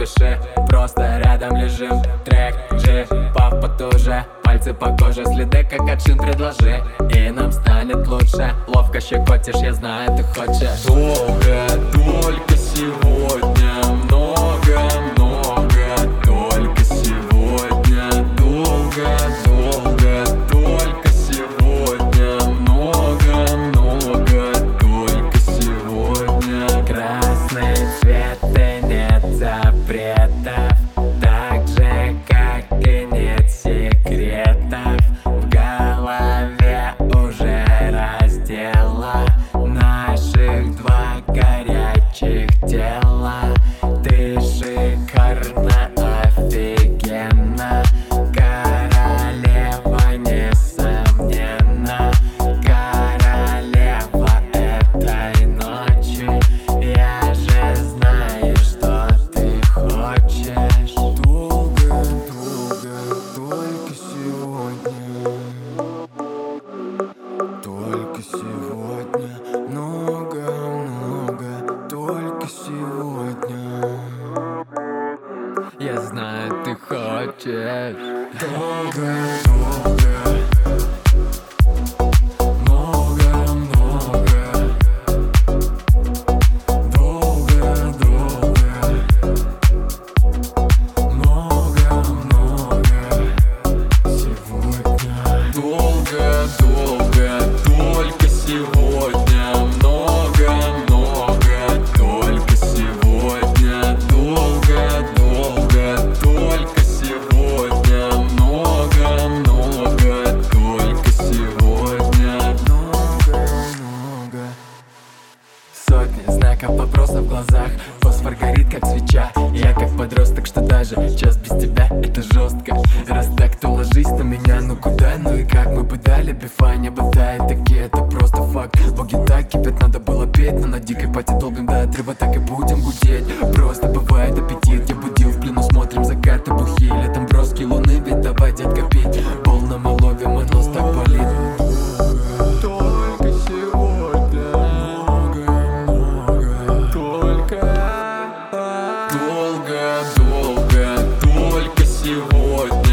спеши, просто рядом лежим. Трек G, пав потуже, пальцы по коже, следы как от шин. Предложи, и нам станет лучше. Ловко щекотишь, я знаю, ты хочешь. Долго, только сегодня. Много, только сегодня. Долго, только сегодня. Много, только сегодня. Красный цвет и нет запретов, так же, как и нет секретов. В голове уже раздела наших два горячих тела. Ты шикарна, офигенно, королева, несомненно. Королева этой ночи, я же знаю, что ты хочешь. Долго, только сегодня. Только сегодня. Много, только сегодня. Я знаю, ты хочешь. Долго, только сегодня. Много, только сегодня. Долго, только сегодня. Много, только сегодня. Много. Сотни знаков вопросов в глазах. Фосфор горит как свеча. Я как подросток, что даже час без тебя это жестко. Раз так, то ложись на меня. Ну куда, ну и как мы бы дали бифа. Не бывает такие, это просто факт. Боги так кипят, надо было петь. Но на дикой пати долбим до отрыва, так и будем гудеть. Просто бывает аппетит, я будил в плену. Смотрим закаты бухи, летом броски луны. Ведь давай, детка, пить. Полном ловим, и нос так болит. Только сегодня. Только. Долго, только сегодня.